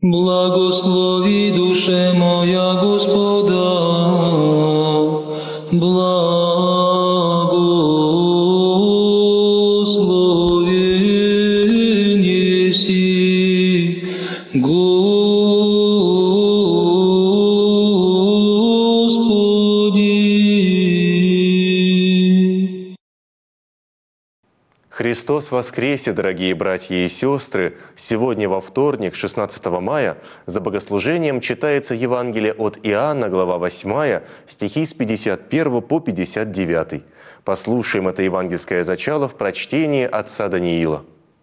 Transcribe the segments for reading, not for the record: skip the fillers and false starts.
Благослови, душе моя, Господа, благословен еси, Господи. Христос воскресе, дорогие братья и сестры! Сегодня во вторник, 16 мая, за богослужением читается Евангелие от Иоанна, глава 8, стихи с 51 по 59. Послушаем это евангельское зачало в прочтении отца Даниила.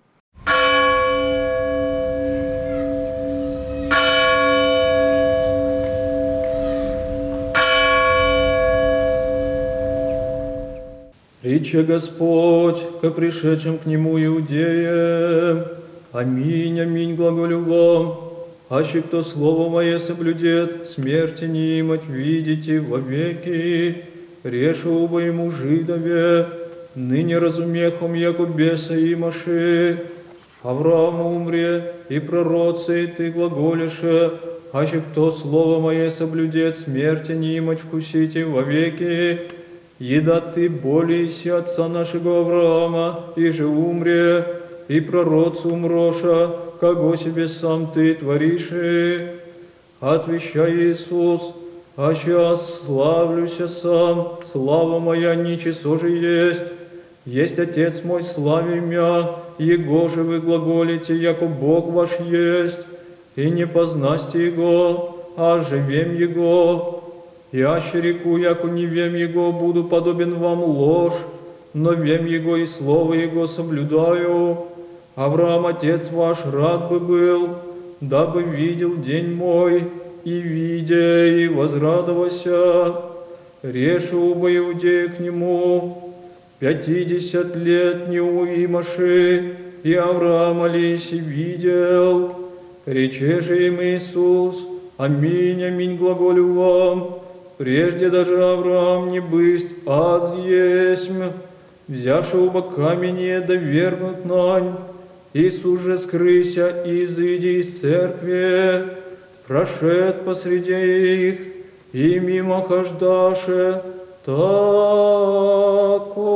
Рече Господь ко пришедшим к Нему иудеям: Аминь, аминь, глаголю вам, аще кто слово Мое соблюдет, смерти не имать видите вовеки. Решу бы ему жидове, ныне разумехом, яко беса имаши. Авраам умре, и пророцы, и ты глаголише, аще кто слово Мое соблюдет, смерти не имать вкусите вовеки. Еда ты болейся отца нашего Авраама, и же умре, и пророцу умроша, кого себе сам ты творишь. Отвещай Иисус: а сейчас славлюся сам, слава моя ничего же есть Отец мой, слави мя, Его же вы глаголите, яко Бог ваш есть, и не познасте Его, а живем Его. Яще реку, яко не вем Его, буду подобен вам ложь, но вем Его и слово Его соблюдаю. Авраам, отец ваш, рад бы был, дабы видел день мой, и видя, и возрадовался. Решу бы иудеи к нему 50 лет не уимаши, и Авраам молись и видел. Рече же им Иисус: аминь, аминь, глаголю вам, прежде даже Авраам не бысть, аз есмь, взяши оба камени довергнут нань. Иисус же скрыся, изыди из церкви, прошед посреди их, и мимо хождаше тако.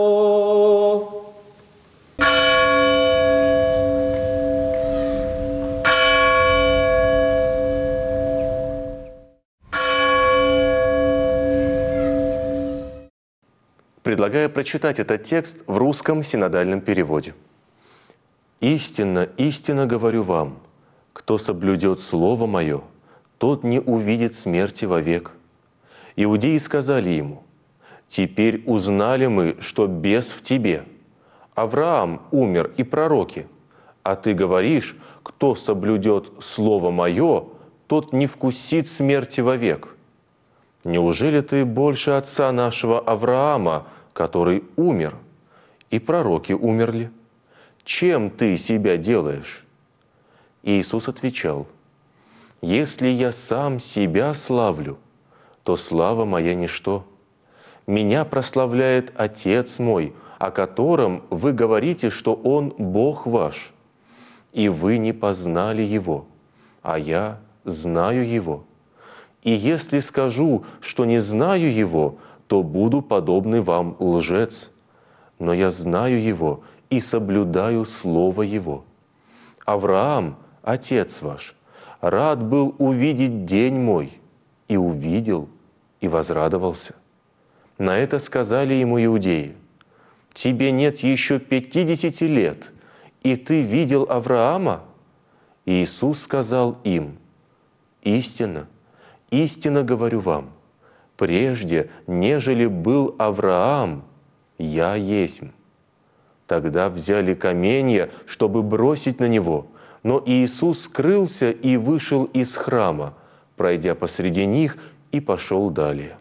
Предлагаю прочитать этот текст в русском синодальном переводе. «Истинно, истинно говорю вам, кто соблюдет Слово Мое, тот не увидит смерти вовек». Иудеи сказали ему: «Теперь узнали мы, что бес в тебе. Авраам умер и пророки, а ты говоришь: кто соблюдет Слово Мое, тот не вкусит смерти вовек. Неужели ты больше отца нашего Авраама, который умер, и пророки умерли? Чем ты себя делаешь?» Иисус отвечал: «Если я сам себя славлю, то слава моя ничто. Меня прославляет Отец мой, о котором вы говорите, что Он Бог ваш. И вы не познали Его, а я знаю Его. И если скажу, что не знаю Его, то буду подобный вам лжец. Но я знаю Его и соблюдаю Слово Его. Авраам, отец ваш, рад был увидеть день мой, и увидел, и возрадовался». На это сказали ему иудеи: «Тебе нет еще 50 лет, и ты видел Авраама?» И Иисус сказал им: «Истинно, истинно говорю вам, прежде, нежели был Авраам, я есмь». Тогда взяли каменья, чтобы бросить на него, но Иисус скрылся и вышел из храма, пройдя посреди них, и пошел далее.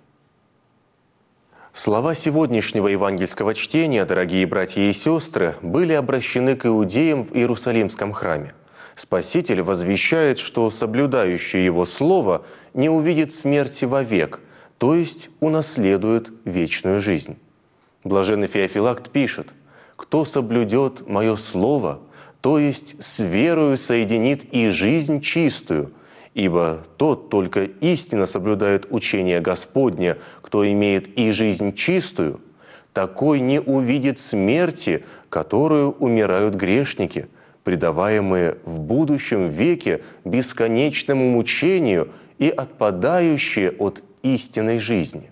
Слова сегодняшнего евангельского чтения, дорогие братья и сестры, были обращены к иудеям в Иерусалимском храме. Спаситель возвещает, что соблюдающий Его Слово не увидит смерти вовек, то есть унаследует вечную жизнь. Блаженный Феофилакт пишет: «Кто соблюдет Мое Слово, то есть с верою соединит и жизнь чистую, ибо тот только истинно соблюдает учение Господне, кто имеет и жизнь чистую, такой не увидит смерти, которую умирают грешники, предаваемые в будущем веке бесконечному мучению и отпадающие от истинной жизни.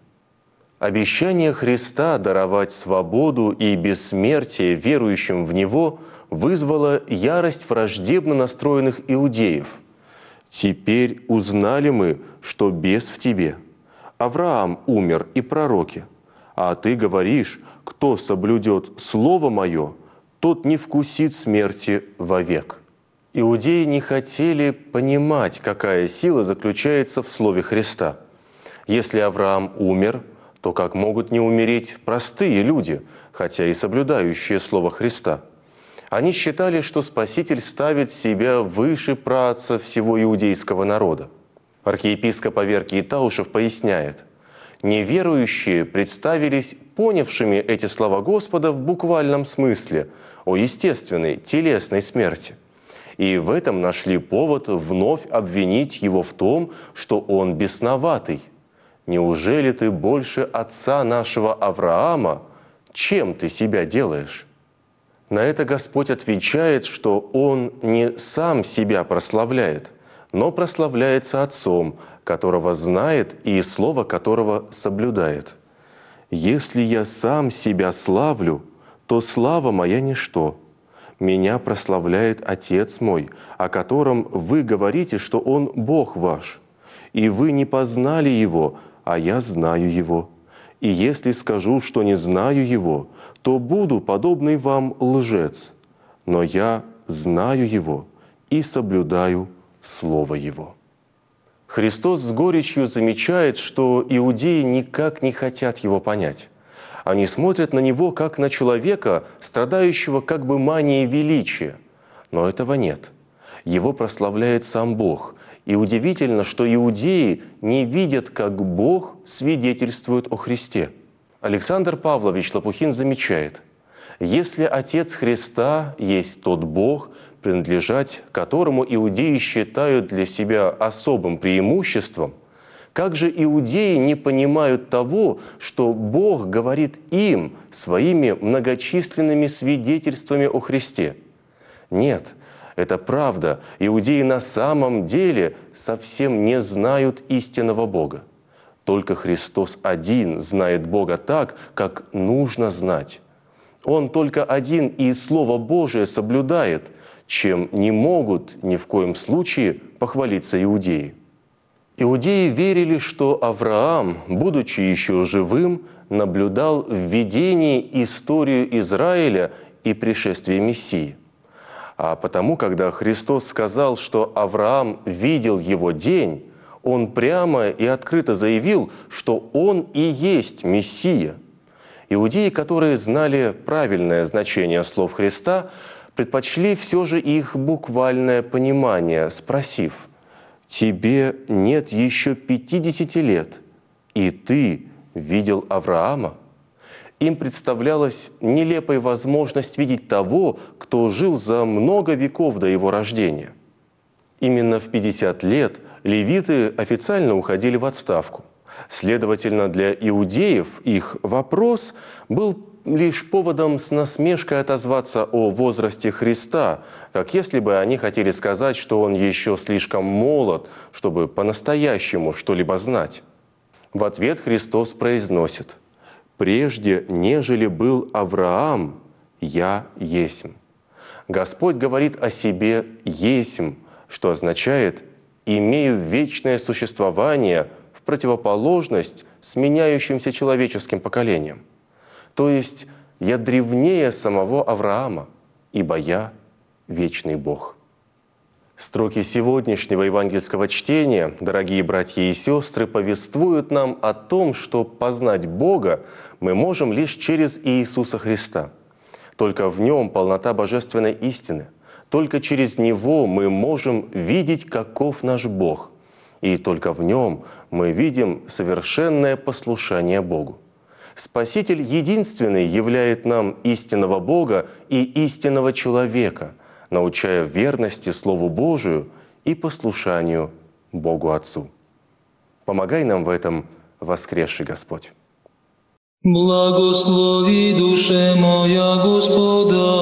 Обещание Христа даровать свободу и бессмертие верующим в Него вызвало ярость враждебно настроенных иудеев. «Теперь узнали мы, что бес в тебе. Авраам умер и пророки, а ты говоришь, кто соблюдет Слово Мое, тот не вкусит смерти вовек». Иудеи не хотели понимать, какая сила заключается в Слове Христа. Если Авраам умер, то как могут не умереть простые люди, хотя и соблюдающие Слово Христа? Они считали, что Спаситель ставит себя выше праотца всего иудейского народа. Архиепископ Аверкий Таушев поясняет: неверующие представились понявшими эти слова Господа в буквальном смысле о естественной, телесной смерти. И в этом нашли повод вновь обвинить его в том, что он бесноватый. «Неужели ты больше отца нашего Авраама? Чем ты себя делаешь?» На это Господь отвечает, что Он не сам себя прославляет, но прославляется Отцом, которого знает и слово которого соблюдает. «Если я сам себя славлю, то слава моя ничто. Меня прославляет Отец мой, о котором вы говорите, что Он Бог ваш. И вы не познали Его, а я знаю Его. И если скажу, что не знаю Его, то буду подобный вам лжец. Но я знаю Его и соблюдаю Слово Его». Христос с горечью замечает, что иудеи никак не хотят Его понять. Они смотрят на Него как на человека, страдающего как бы манией величия. Но этого нет. Его прославляет сам Бог. И удивительно, что иудеи не видят, как Бог свидетельствует о Христе. Александр Павлович Лопухин замечает: если Отец Христа есть тот Бог, принадлежать которому иудеи считают для себя особым преимуществом, как же иудеи не понимают того, что Бог говорит им своими многочисленными свидетельствами о Христе? Нет, это правда, иудеи на самом деле совсем не знают истинного Бога. Только Христос один знает Бога так, как нужно знать. Он только один и Слово Божие соблюдает, чем не могут ни в коем случае похвалиться иудеи. Иудеи верили, что Авраам, будучи еще живым, наблюдал в видении историю Израиля и пришествие Мессии. А потому, когда Христос сказал, что Авраам видел его день, он прямо и открыто заявил, что он и есть Мессия. Иудеи, которые знали правильное значение слов Христа, предпочли все же их буквальное понимание, спросив: «Тебе нет еще 50 лет, и ты видел Авраама?» Им представлялась нелепой возможность видеть того, кто жил за много веков до его рождения. Именно в 50 лет левиты официально уходили в отставку. Следовательно, для иудеев их вопрос был лишь поводом с насмешкой отозваться о возрасте Христа, как если бы они хотели сказать, что он еще слишком молод, чтобы по-настоящему что-либо знать. В ответ Христос произносит: «Прежде, нежели был Авраам, я есмь». Господь говорит о себе «есмь», что означает «имею вечное существование» в противоположность сменяющимся человеческим поколениям. То есть «я древнее самого Авраама, ибо я вечный Бог». Строки сегодняшнего евангельского чтения, дорогие братья и сестры, повествуют нам о том, что познать Бога мы можем лишь через Иисуса Христа. Только в Нем полнота божественной истины. Только через Него мы можем видеть, каков наш Бог. И только в Нем мы видим совершенное послушание Богу. Спаситель единственный являет нам истинного Бога и истинного человека, научая верности Слову Божию и послушанию Богу Отцу. Помогай нам в этом, воскресший Господь. Благослови душе моя Господа,